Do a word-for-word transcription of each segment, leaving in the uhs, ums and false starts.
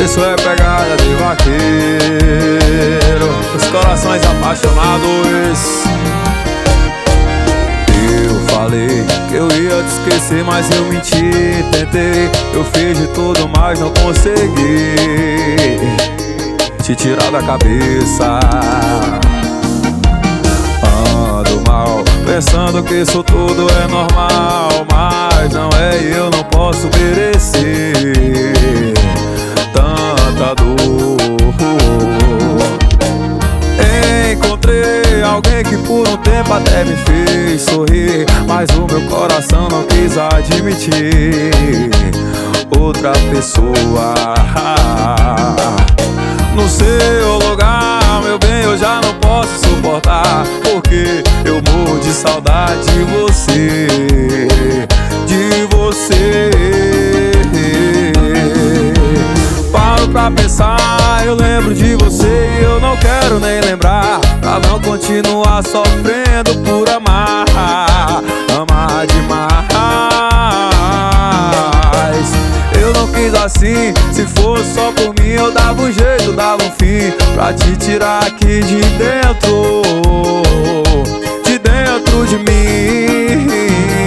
Isso é pegada de vaqueiro, os corações apaixonados. Eu falei que eu ia te esquecer, mas eu menti. Tentei, eu fiz de tudo, mas não consegui te tirar da cabeça. Ando mal, pensando que isso tudo é normal, mas não é, e eu não posso merecer tanta dor. Encontrei alguém que por um tempo até me fez sorrir, mas o meu coração não quis admitir outra pessoa no seu lugar. Meu bem, eu já não posso suportar, porque eu morro de saudade de você, de você. Paro pra pensar, eu lembro de você e eu não quero nem lembrar, pra não continuar sofrendo por amar, amar demais. Eu não quis assim, se fosse só por mim eu dava um jeito, dava um fim pra te tirar aqui de dentro, de dentro de mim.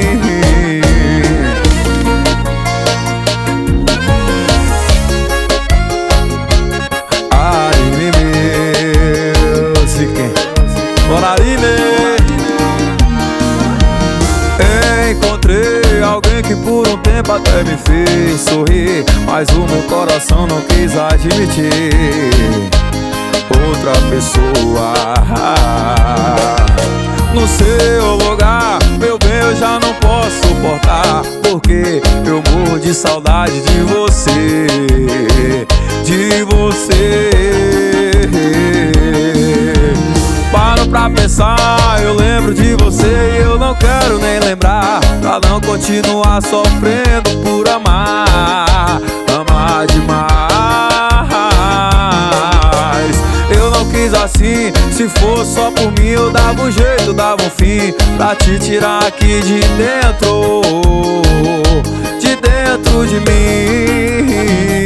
Encontrei alguém que por um tempo até me fez sorrir, mas o meu coração não quis admitir outra pessoa no seu lugar. Meu bem, eu já não posso suportar, porque eu morro de saudade de você, de você. Paro pra pensar, eu lembro de você e eu não quero nem lembrar, pra não continuar sofrendo por amar, amar demais. Eu não quis assim, se fosse só por mim eu dava um jeito, dava um fim pra te tirar aqui de dentro, de dentro de mim.